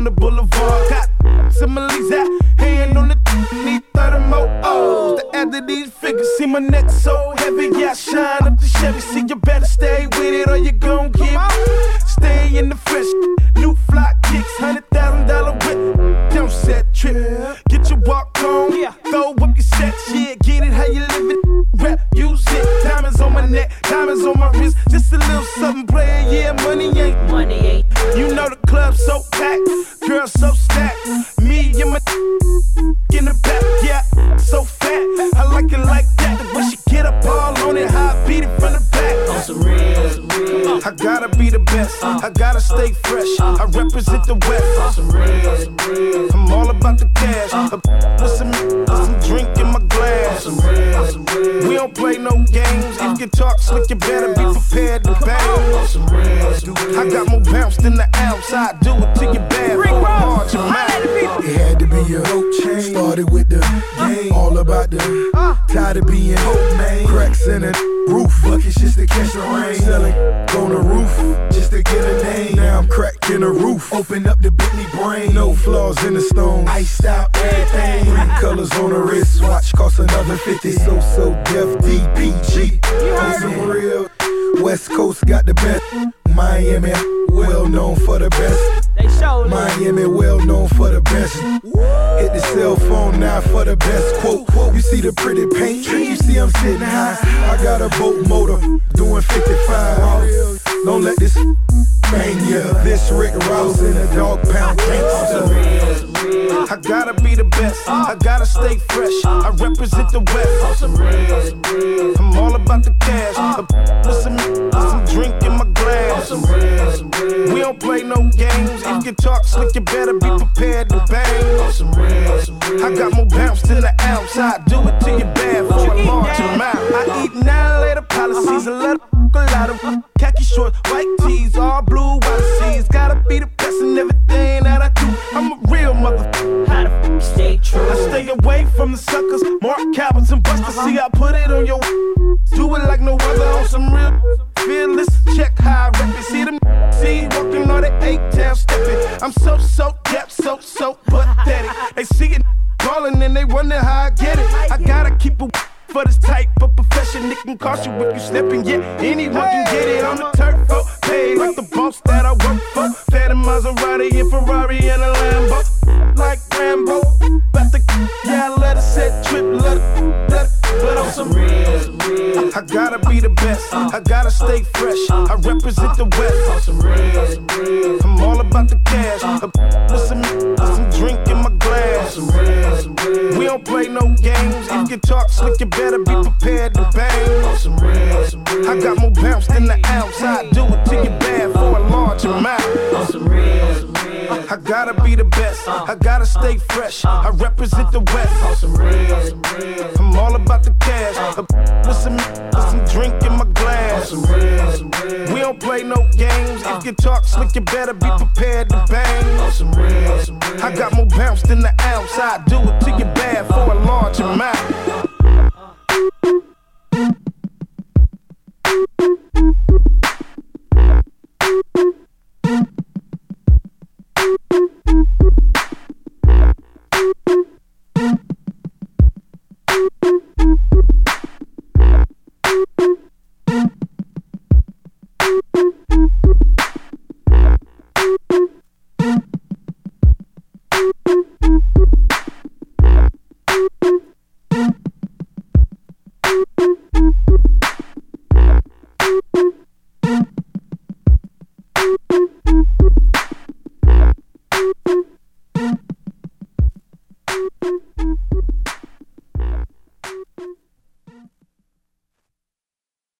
the boulevard. Got similes out, hand on the need 30 more O's to add to these figures. See my neck so heavy, yeah, I shine up the Chevy. See, you better stay with it or you gon' get stay in the fresh. New fly kicks, $100,000 whip. Don't set trip, get your walk on, throw up your sets, yeah, get it how you live it. Rap, use it, diamonds on my neck, diamonds on my wrist. Just a little something playin', yeah, money ain't. You know the club so packed, girl so stacked. Me and my in the back, yeah, so fat. I like it like that, the way she get up all on it, how I beat it from the back. On some real, I gotta be the best, I gotta stay fresh, I represent the West. On some real, I'm all about the cash, with some drink in my glass. On some real, we don't play no games, if you talk slick you better be prepared to bang. On some real, I got more bounce than the ounce, I do it to your bad for a large amount. It had to be a hope chain, started with the game, all about the tired of being hope man. Cracks in the roof, buckets just to catch the rain. Selling on the roof, just to get a name. Now I'm cracking the roof, open up the Bentley brain. No flaws in the stone, iced out everything. 3 colors on the wrist, watch cost another 50. So Def DPG, on some real. West Coast got the best. Miami, well known for the best. Miami, well known for the best. Hit the cell phone now for the best. Quote, you see the pretty paint, you see I'm sitting high. I got a boat motor, doing 55. Don't let this bang ya. This Rick Ross in a dog pound gangster. I gotta be the best, I gotta stay fresh, I represent the West. I'm all about the cash, with some drink in my glass. We don't play no games, if you talk slick you better be prepared to bang. I got more bounce than the ounce, I do it to your bad for a large amount. I eat 9 later policies, a lot of khaki shorts, white tees, all blue Odyseys. Gotta be the best in everything that I do, I'm a real motherfucker. How the f*** stay true? I stay away from the suckers, Mark Calvins and Buster. See, I put it on your do it like no other on some real fearless. Check how I rep it. See them, see walking on the 8-tail stepping. I'm so deaf, so pathetic. They see it calling and they wonder how I get it. I gotta keep it for this type of profession. It can cost you if you slipping, yeah. Anyone can get it on the turf, paid like the boss that I work for. Fed a Maserati and Ferrari and a Lambo, like Rambo. About to, yeah, I let it set trip, let it, but on some real. I gotta be the best, I gotta stay fresh, I represent the West. On some real, I'm all about the cash, with some drink in my glass. On some real, we don't play no games, if you talk slick you better be prepared to bang. On some real, I got more bounce than the ounce, I do it to your bad for a large amount. On some real, I gotta be the best, I gotta stay fresh, I represent the West. on some real, I'm all about the cash, with some drink in my glass. some real, We don't play no games, if you talk slick you better be prepared to bang. on some real, I got more bounce than the ounce, I do it to your bad for a large amount.